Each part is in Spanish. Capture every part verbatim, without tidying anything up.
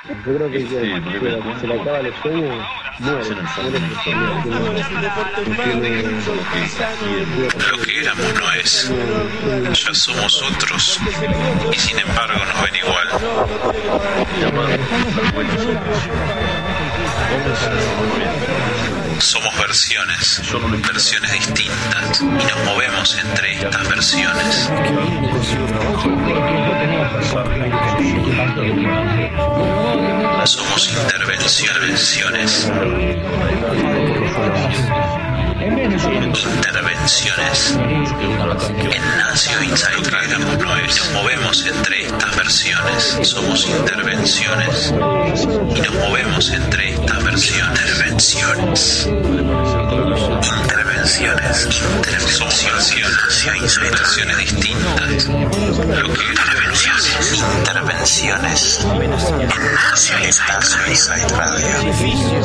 Yo creo que, que, que se le acaba los sueños, muere. Lo que éramos no es, ya somos otros, y sin embargo nos ven igual. Somos versiones, versiones distintas, y nos movemos entre estas versiones. Somos intervenciones. Intervenciones. En Nacio Inside Radio nos movemos entre estas versiones. Somos intervenciones. Y nos movemos entre estas versiones. Intervenciones. Intervenciones. Intervenciones. Versiones distintas. Lo que intervenciones. Intervenciones. En Nacio Inside Radio.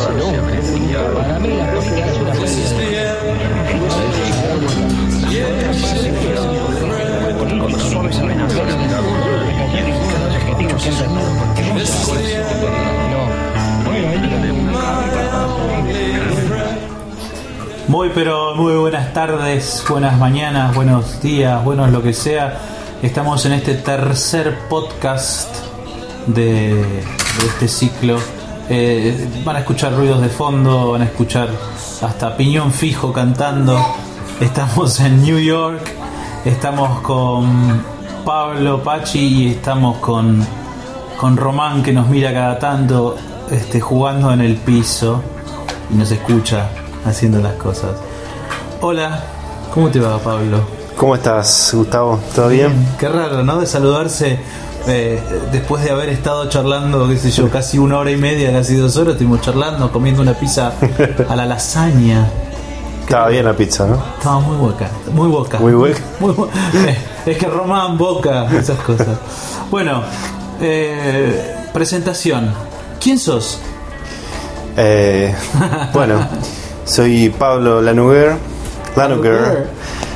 Muy pero muy buenas tardes, buenas mañanas, buenos días, buenos lo que sea. Estamos en este tercer podcast de, de este ciclo. Eh, van a escuchar ruidos de fondo, van a escuchar hasta Piñón Fijo cantando. Estamos en New York, estamos con Pablo Pachi y estamos con, con Román, que nos mira cada tanto, este, jugando en el piso y nos escucha haciendo las cosas. Hola, ¿cómo te va, Pablo? ¿Cómo estás, Gustavo? ¿Todo bien? bien? Qué raro, ¿no? De saludarse eh, después de haber estado charlando, qué sé yo, casi una hora y media, casi dos horas, estuvimos charlando, comiendo una pizza a la lasaña. Estaba bien la pizza, ¿no? Estaba muy boca, muy boca. Muy boca. Muy bo- eh, es que Román boca, esas cosas. Bueno, eh, presentación. ¿Quién sos? Eh, bueno, soy Pablo Lanuguer. Lanuguer.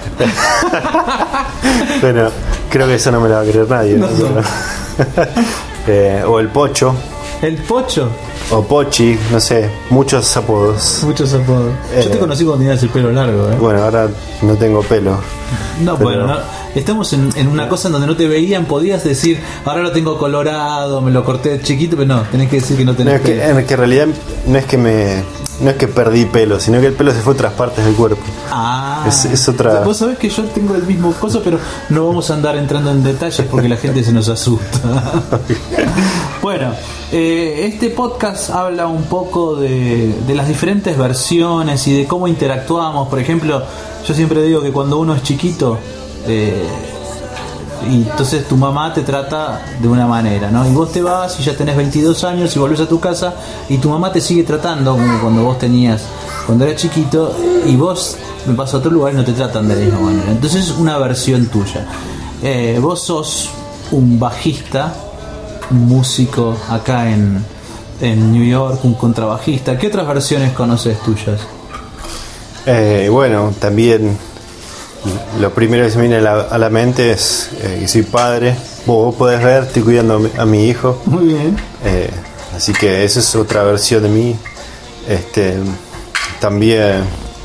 Bueno, creo que eso no me lo va a creer nadie. No, ¿no? no. eh, o el Pocho. El Pocho. O Pochi, no sé, muchos apodos. Muchos apodos. Eh, Yo te conocí cuando tenías el pelo largo, ¿eh? Bueno, ahora no tengo pelo. No, pero... bueno, no, estamos en, en una cosa en donde no te veían, podías decir, ahora lo tengo colorado, me lo corté de chiquito, pero no, tenés que decir que no tenés No, es que, pelo. en que en realidad no es que me no es que perdí pelo, sino que el pelo se fue a otras partes del cuerpo. Ah, es, es otra. Vos sabés que yo tengo el mismo coso, pero no vamos a andar entrando en detalles porque la gente se nos asusta. Bueno, eh, este podcast habla un poco de, de las diferentes versiones y de cómo interactuamos. Por ejemplo, yo siempre digo que cuando uno es chiquito, eh, y entonces tu mamá te trata de una manera, ¿no? Y vos te vas y ya tenés veintidós años y volvés a tu casa y tu mamá te sigue tratando como cuando vos tenías, cuando eras chiquito, y vos me vas a otro lugar y no te tratan de la misma manera. Entonces es una versión tuya. Eh, vos sos un bajista, un músico acá en, en New York, un contrabajista. ¿Qué otras versiones conoces tuyas? Eh, bueno, también lo primero que se me viene a la, a la mente es eh, que soy padre. Vos, vos podés ver, estoy cuidando a mi, a mi hijo. Muy bien. Eh, así que esa es otra versión de mí. Este, también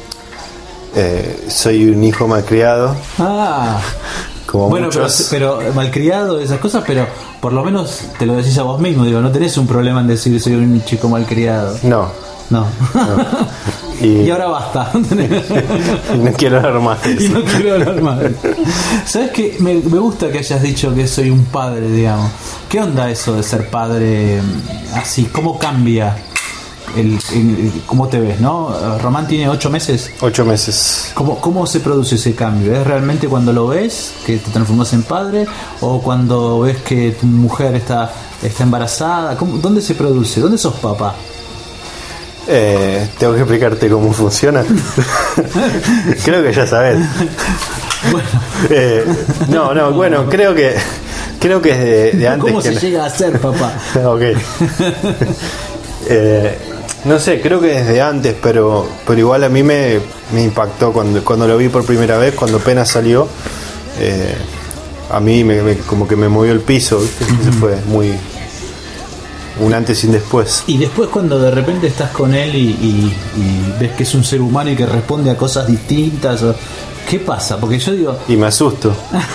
eh, soy un hijo malcriado. Ah, como bueno, muchos. pero, pero malcriado, esas cosas, pero por lo menos te lo decís a vos mismo. Digo, no tenés un problema en decir soy un chico malcriado. No. No. no. Y, y ahora basta. y no quiero hablar más de eso. Y no quiero hablar más. ¿Sabes qué? Me, me gusta que hayas dicho que soy un padre, digamos. ¿Qué onda eso de ser padre así? ¿Cómo cambia el, el, cómo te ves, no? Román tiene ocho meses. Ocho meses. ¿Cómo, ¿Cómo se produce ese cambio? ¿Es realmente cuando lo ves que te transformas en padre? ¿O cuando ves que tu mujer está, está embarazada? ¿Cómo, ¿Dónde se produce? ¿Dónde sos papá? Eh, tengo que explicarte cómo funciona. Creo que ya sabes. Bueno. Eh, no, no, bueno, creo que creo que es de, de antes. ¿Cómo que se no... llega a ser papá? Ok. Eh, no sé, creo que desde antes, pero pero igual a mí me, me impactó cuando cuando lo vi por primera vez, cuando apenas salió. Eh, a mí me, me, como que me movió el piso, ¿viste? Eso fue muy un antes y un después. Y después cuando de repente estás con él y, y, y ves que es un ser humano y que responde a cosas distintas, o, ¿qué pasa? Porque yo digo... Y me asusto.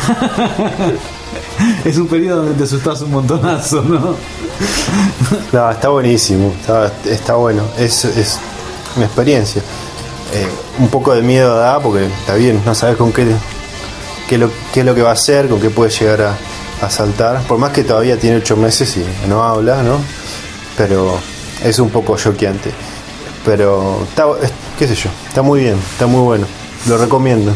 Es un periodo donde te asustas un montonazo, ¿no? No, está buenísimo, está, está bueno, es, es una experiencia. Eh, un poco de miedo da porque está bien, no sabes con qué, qué, lo, qué es lo que va a hacer, con qué puede llegar a, a saltar, por más que todavía tiene ocho meses y no habla, ¿no? Pero es un poco choqueante. Pero está, es, qué sé yo, está muy bien, está muy bueno, lo recomiendo.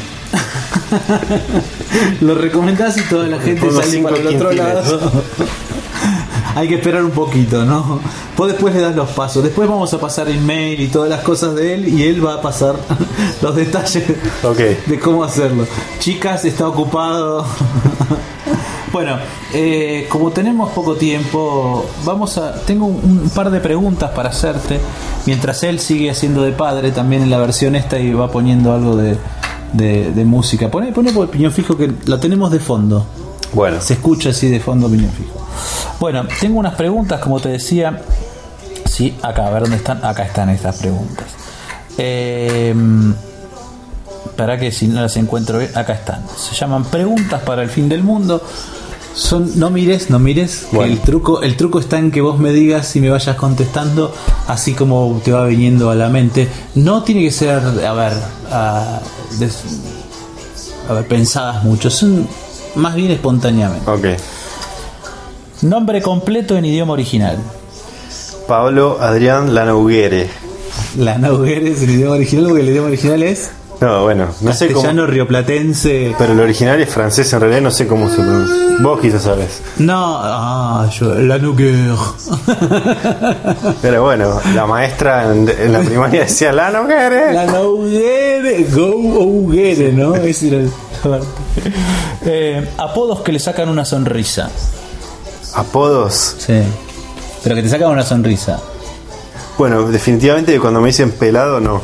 Lo recomendás y toda la gente sale para el otro lado. Hay que esperar un poquito, ¿no? Vos después le das los pasos. Después vamos a pasar el mail y todas las cosas de él, y él va a pasar los detalles okay. de cómo hacerlo. Chicas, está ocupado. Bueno, eh, como tenemos poco tiempo, vamos a tengo un, un par de preguntas para hacerte. Mientras él sigue haciendo de padre también en la versión esta y va poniendo algo de De, de música. Pone, pone por Piñón Fijo, que la tenemos de fondo. Bueno. Se escucha así de fondo Piñón Fijo. Bueno, tengo unas preguntas, como te decía. Sí, acá, a ver dónde están. Acá están estas preguntas. Eh, para que si no las encuentro bien, acá están. Se llaman preguntas para el fin del mundo. Son, no mires, no mires. Bueno. El truco, el truco está en que vos me digas y me vayas contestando así como te va viniendo a la mente. No tiene que ser, a ver, a, des, a ver, pensadas mucho. Son más bien espontáneamente. Ok. Nombre completo en idioma original. Pablo Adrián Lanauguere. Lanauguere es el idioma original, porque el idioma original es No, bueno, no sé cómo. castellano rioplatense. Pero el original es francés, en realidad no sé cómo se pronuncia. Vos quizás sabes. No, ah, yo, Lanauguere. Pero bueno, la maestra en, en la primaria decía Lanauguere. Lanauguere, go Auguere, ¿no? Ese era el... eh, apodos que le sacan una sonrisa. Apodos. Sí. Pero que te sacan una sonrisa. Bueno, definitivamente cuando me dicen pelado, no.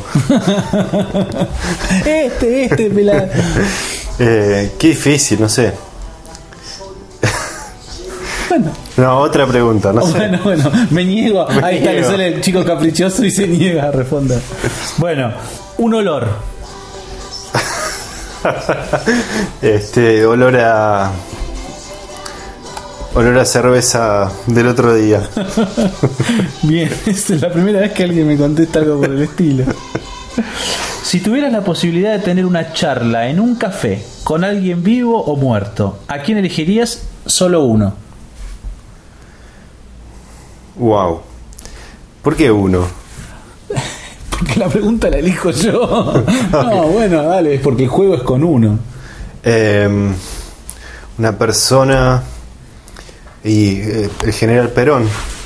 Este, este, pelado. Eh, qué difícil, no sé. Bueno. No, otra pregunta, no sé. Bueno, bueno, me niego. Me Ahí está, niego. le sale el chico caprichoso y se niega a responder. Bueno, un olor. Este, olor a. Olor a cerveza del otro día. Bien, esta es la primera vez que alguien me contesta algo por el estilo. Si tuvieras la posibilidad de tener una charla en un café con alguien vivo o muerto, ¿a quién elegirías? Solo uno. Wow. ¿Por qué uno? Porque la pregunta la elijo yo. No, bueno, dale, es porque el juego es con uno. Eh, una persona. Y eh, el general Perón.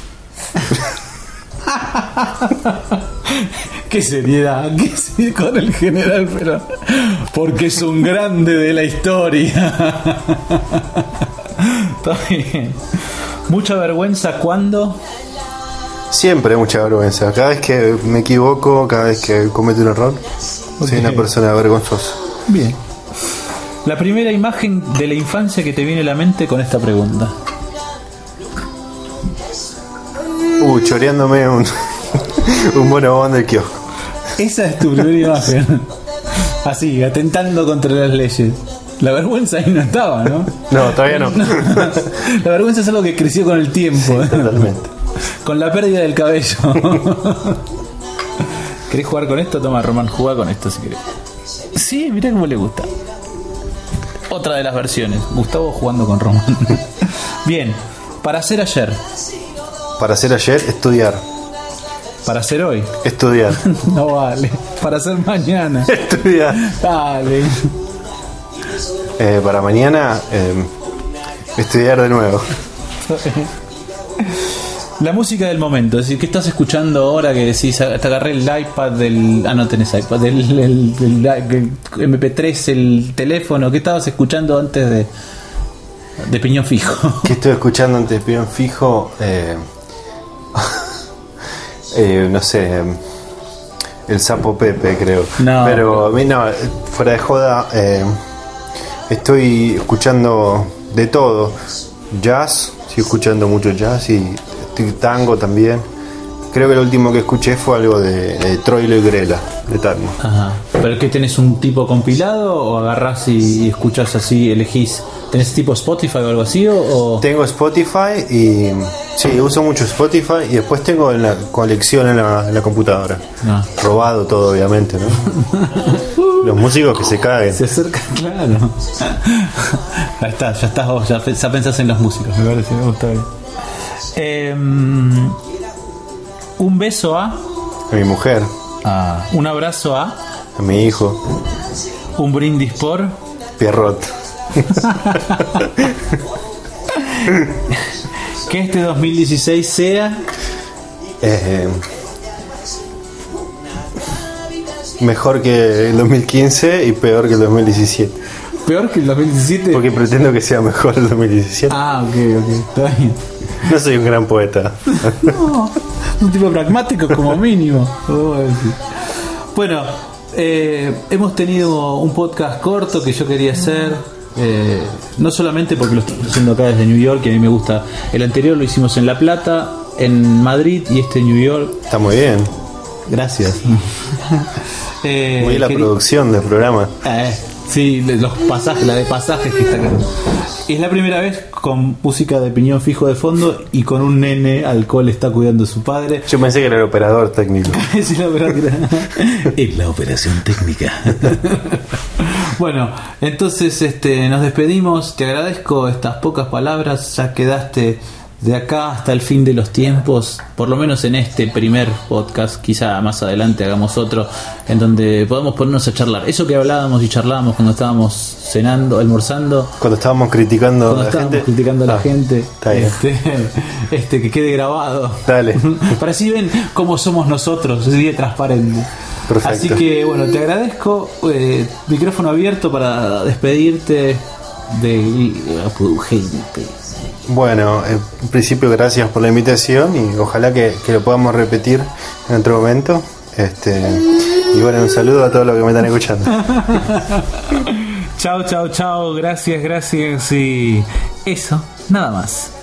Qué seriedad, qué seriedad con el general Perón. Porque es un grande de la historia. Está bien. Mucha vergüenza cuando. Siempre mucha vergüenza. Cada vez que me equivoco, cada vez que cometo un error, Okay. soy una persona vergonzosa. Bien. La primera imagen de la infancia que te viene a la mente con esta pregunta. Uh, choreándome un, un bonobón del kiosco. Esa es tu primera imagen. Así, atentando contra las leyes. La vergüenza ahí no estaba, ¿no? No, todavía no. La vergüenza es algo que creció con el tiempo. Sí, totalmente. Con la pérdida del cabello. ¿Querés jugar con esto? Toma, Román, juega con esto si querés. Sí, mirá cómo le gusta. Otra de las versiones. Gustavo jugando con Román. Bien, para hacer ayer. Para hacer ayer, estudiar. Para hacer hoy. Estudiar. No vale. Para hacer mañana. Estudiar. Dale. Eh, para mañana, eh, estudiar de nuevo. La música del momento, es decir, ¿qué estás escuchando ahora que decís, te agarré el iPad del... Ah, no tenés iPad, del, el, el, el eme pe tres, el teléfono, ¿qué estabas escuchando antes de, de Piñón Fijo? ¿Qué estoy escuchando antes de Piñón Fijo? Eh, eh, no sé, el Sapo Pepe, creo. No. Pero a mí no, fuera de joda, eh, estoy escuchando de todo. Jazz, estoy escuchando mucho jazz y tango también. Creo que lo último que escuché fue algo de, de Troilo y Grela, de tango. Ajá. ¿Pero qué tenés, un tipo compilado o agarrás y, y escuchás así, elegís? ¿Tenés tipo Spotify o algo así? O, o... Tengo Spotify y sí, uso mucho Spotify y después tengo en la colección en la, en la computadora. No. Robado todo, obviamente, ¿no? Los músicos que se caguen. Se acercan, claro. Ahí está, ya estás vos, ya, ya pensás en los músicos, me parece, me gusta bien. Eh, un beso a... A mi mujer. Ah, un abrazo a... A mi hijo. Un brindis por... Pierrot. Que este dos mil dieciséis sea... Eh, mejor que el dos mil quince y peor que el dos mil diecisiete. ¿Peor que el dos mil diecisiete? Porque pretendo que sea mejor el dos mil diecisiete. Ah, ok, ok, está bien. No soy un gran poeta. No, un tipo pragmático como mínimo. Bueno, eh, hemos tenido un podcast corto que yo quería hacer. Eh, no solamente porque lo estamos haciendo acá desde New York, que a mí me gusta. El anterior lo hicimos en La Plata, en Madrid, y este en New York. Está muy bien. Gracias. eh, muy bien la querí... producción del programa. Eh, sí, los pasajes, la de pasajes que está acá. Es la primera vez con música de piñón fijo de fondo y con un nene al cual está cuidando su padre. Yo pensé que era el operador técnico. Es la operadora. Es la operación técnica. Bueno, entonces este, nos despedimos. Te agradezco estas pocas palabras. Ya quedaste de acá hasta el fin de los tiempos, por lo menos en este primer podcast. Quizá más adelante hagamos otro en donde podamos ponernos a charlar. Eso que hablábamos y charlábamos cuando estábamos cenando, almorzando, cuando estábamos criticando cuando a la estábamos gente. criticando a la ah, gente. Está bien. Este, este que quede grabado. Dale. Para así ven cómo somos nosotros, así de transparente. Perfecto. Así que bueno, te agradezco. Eh, micrófono abierto para despedirte de la gente. Bueno, en principio gracias por la invitación y ojalá que, que lo podamos repetir en otro momento. Este, y bueno, un saludo a todos los que me están escuchando. Chao, chao, chao. Gracias, gracias y eso, nada más.